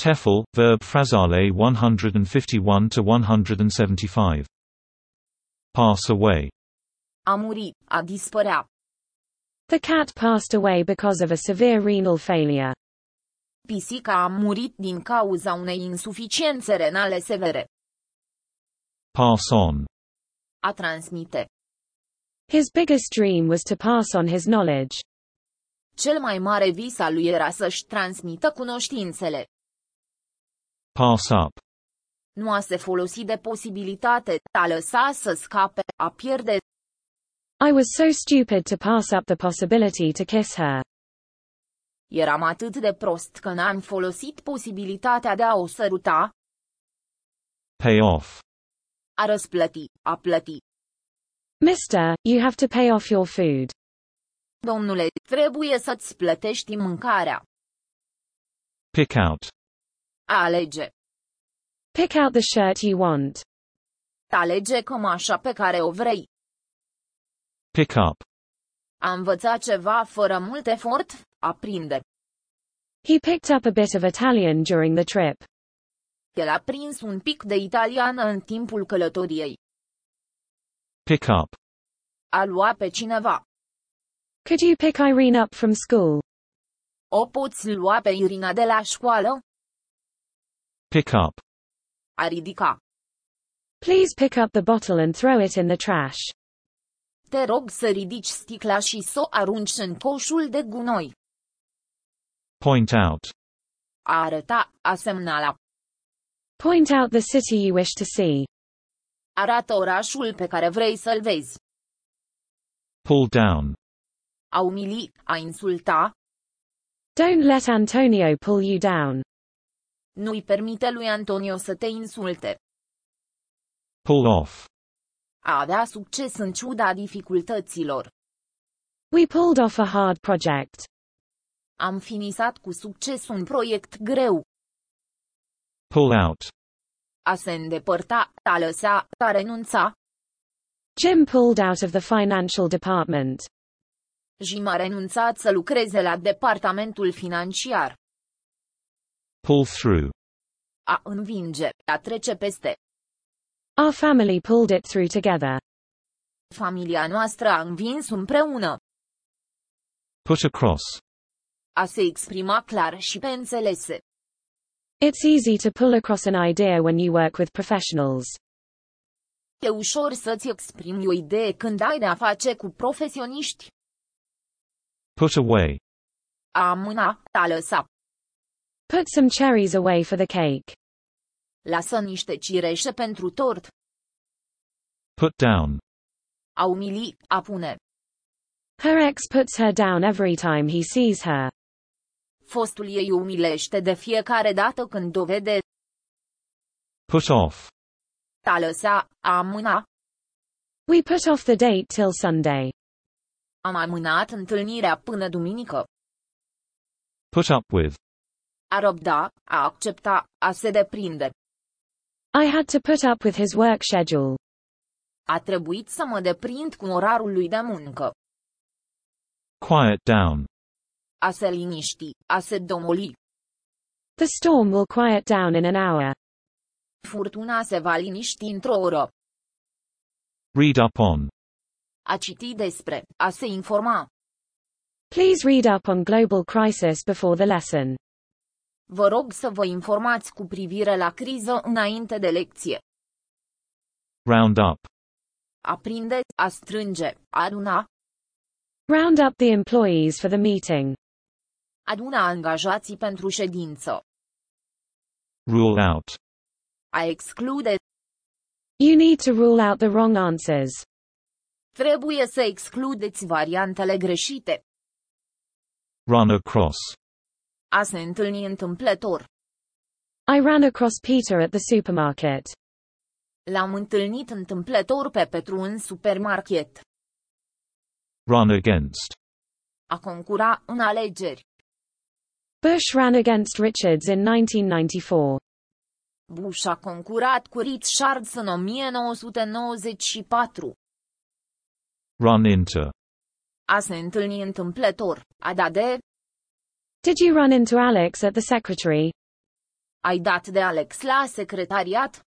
TEFL, verb phrasale 151–175. Pass away. A muri, a dispărea. The cat passed away because of a severe renal failure. Pisica a murit din cauza unei insuficiențe renale severe. Pass on. A transmite. His biggest dream was to pass on his knowledge. Cel mai mare vis al lui era să-și transmită cunoștințele. Pass up. Nu a se folosi de posibilitate, a lăsa să scape, a pierde. I was so stupid to pass up the possibility to kiss her. Eram atât de prost că n-am folosit posibilitatea de a o săruta. Pay off. A răsplăti, a plăti. Mister, you have to pay off your food. Domnule, trebuie să-ți plătești mâncarea. Pick out. A alege. Pick out the shirt you want. Alege cămașa pe care o vrei. Pick up. A învăța ceva fără mult efort, aprinde. He picked up a bit of Italian during the trip. El a prins un pic de italiană în timpul călătoriei. Pick up. A lua pe cineva. Could you pick Irene up from school? O poți lua pe Irina de la școală? Pick up. A ridica. Please pick up the bottle and throw it in the trash. Te rog să ridici sticla și să o arunci în coșul de gunoi. Point out. A arăta, a semnala. Point out the city you wish to see. Arată orașul pe care vrei să-l vezi. Pull down. A umili, a insulta. Don't let Antonio pull you down. Nu-i permite lui Antonio să te insulte. Pull off. A avea succes în ciuda dificultăților. We pulled off a hard project. Am finisat cu succes un proiect greu. Pull out. A se îndepărta, a lăsa, a renunța. Jim pulled out of the financial department. Jim a renunțat să lucreze la departamentul financiar. Pull through. A învinge, a trece peste. Our family pulled it through together. Familia noastră a învins împreună. Put across. A se exprima clar și pe înțelese. It's easy to pull across an idea when you work with professionals. E ușor să-ți exprimi o idee când ai de-a face cu profesioniști. Put away. A amâna, a lăsa. Put some cherries away for the cake. Lasă niște cireșe pentru tort. Put down. A umili, a pune. Her ex puts her down every time he sees her. Fostul ei umilește de fiecare dată când o vede. Put off. A lăsa, a amâna. We put off the date till Sunday. Am amânat întâlnirea până duminică. Put up with. A răbda, a accepta, a se deprinde. I had to put up with his work schedule. A trebuit să mă deprind cu orarul lui de muncă. Quiet down. A se liniști, a se domoli. The storm will quiet down in an hour. Furtuna se va liniști într-o oră. Read up on. A citi despre, a se informa. Please read up on global crisis before the lesson. Vă rog să vă informați cu privire la criză înainte de lecție. Round up. A prinde, a strânge, a aduna. Round up the employees for the meeting. Aduna angajații pentru ședință. Rule out. A exclude. You need to rule out the wrong answers. Trebuie să excludeți variantele greșite. Run across. A se întâlni întâmplător. I ran across Peter at the supermarket. L-am întâlnit întâmplător pe Petru în supermarket. Run against. A concura în alegeri. Bush ran against Richards in 1994. Bush a concurat cu Richards în 1994. Run into. A se întâlni întâmplător, a da de. Did you run into Alex at the secretary? Ai dat de Alex la secretariat?